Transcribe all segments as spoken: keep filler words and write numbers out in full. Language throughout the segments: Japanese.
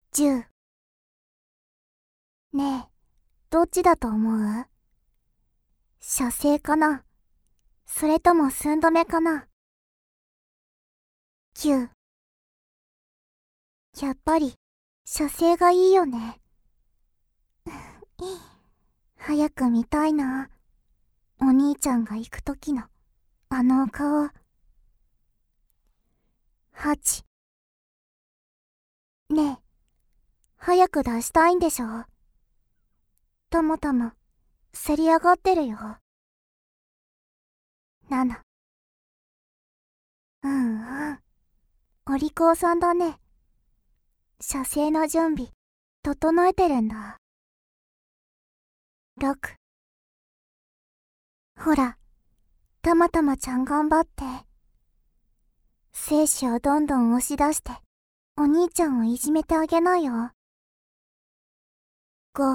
じゅう。ねえ、どっちだと思う？射精かな？それとも寸止めかな？きゅう。やっぱり、射精がいいよね。早く見たいな。お兄ちゃんが行くときの、あのお顔。はち。ねえ、早く出したいんでしょ？たまたま、せり上がってるよ。なな。うんうん。お利口さんだね。射精の準備、整えてるんだ。ろく。ほら、たまたまちゃん頑張って。精子をどんどん押し出して、お兄ちゃんをいじめてあげなよ。ご。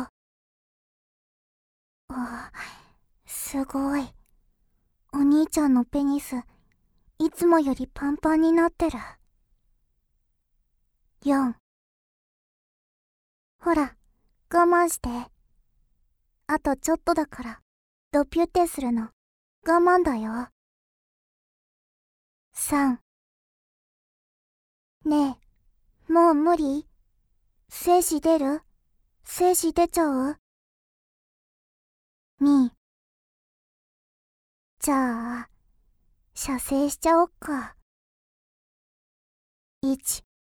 あ、すごい。お兄ちゃんのペニス、いつもよりパンパンになってる。よん。ほら、我慢して。あとちょっとだから、ドピュってするの、我慢だよ。さん。ねえ、もう無理？精子出る？精子出ちゃう？に。じゃあ、射精しちゃおっか。いち。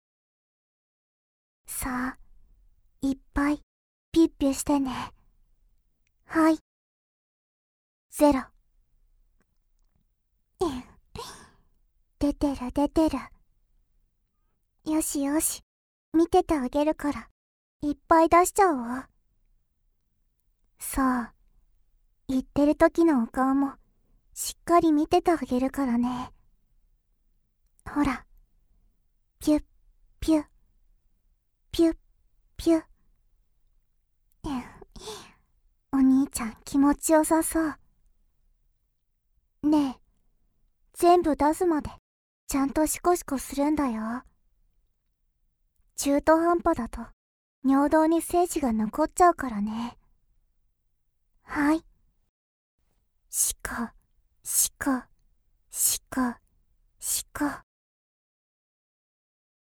さあ、いっぱい、ピッピュしてね。はい。ゼロ。出てる出てる。よしよし、見ててあげるから、いっぱい出しちゃおう。そう、言ってる時のお顔も、しっかり見ててあげるからね。ほら、ピュッ、ピュッ、ピュッ、ピュッ。お兄ちゃん気持ちよさそう。ねえ、全部出すまで、ちゃんとシコシコするんだよ。中途半端だと、尿道に精子が残っちゃうからね。はい。シコ、シコ、シコ、シコ。